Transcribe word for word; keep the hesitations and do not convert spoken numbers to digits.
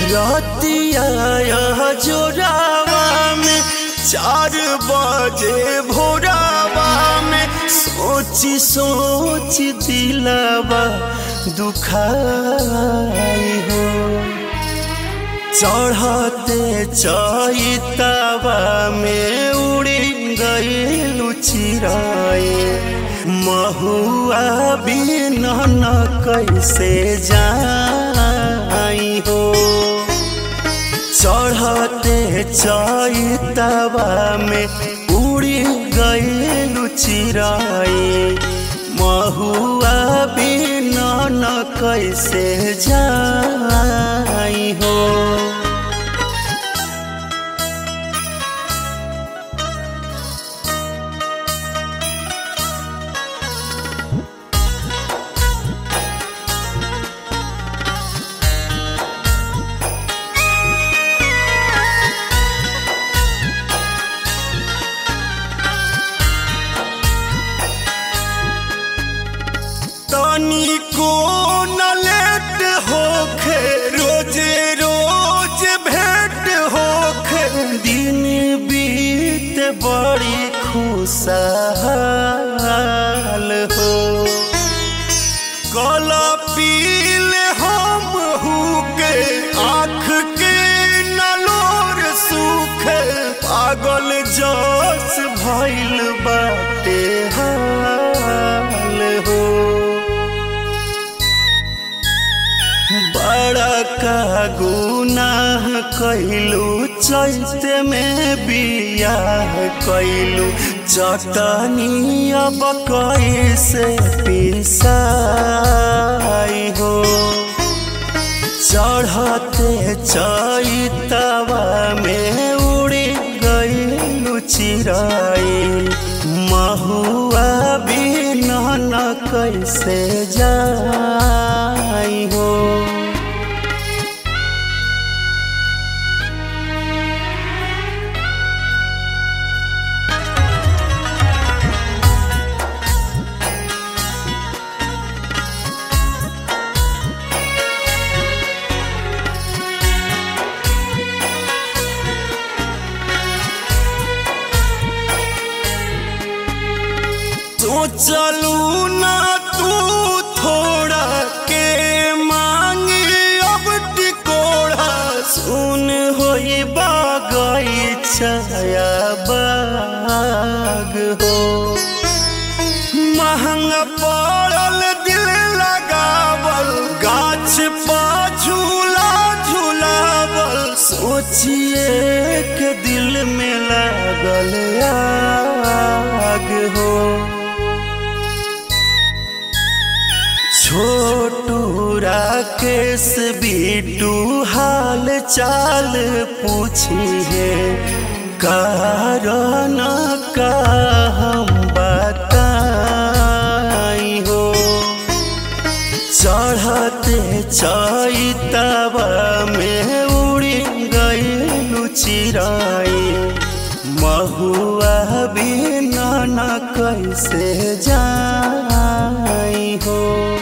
रतिया जोरावा में चार बजे भोरावा में सोची सोची दिलावा दुखाई हो। चढ़ते चैतावा में उड़ी गई चिराए महुआ बिना न कैसे जाई हो। चढ़ते चैतावा में उड़ी गई चिराए महुआ बिना न कैसे जाई हो। तनी को न लेट होखे रोजे रोज भेंट होखे दिन बीत बड़ी खुशहाल हो। कल पील हम हुके आँख के नलोर सूखे पागल जस भइल बाटे हाल हो। बड़ा का गुनाह कैलू चैत में बियाह कैलू चटनी अब कैसे पिसाई हो। चढ़ते चैतवा में उड़ी गई चिराई महुआ बिना न कैसे जाई हो। सोचलू ना तू थोड़ा के मांगी अब टिकोड़ा सुन होई बागई छाया बाग हो। महंगा पड़ल दिल लगावल गाछ पा झूला झूलावल सोचिए के दिल में लागल आग हो। छोटू राकेश बीटू हाल चाल पूछी है कारण का हम बताई हो। चढ़ते चैतवा में उड़ी गई चिराई महुआ बिना न कैसे जाई हो।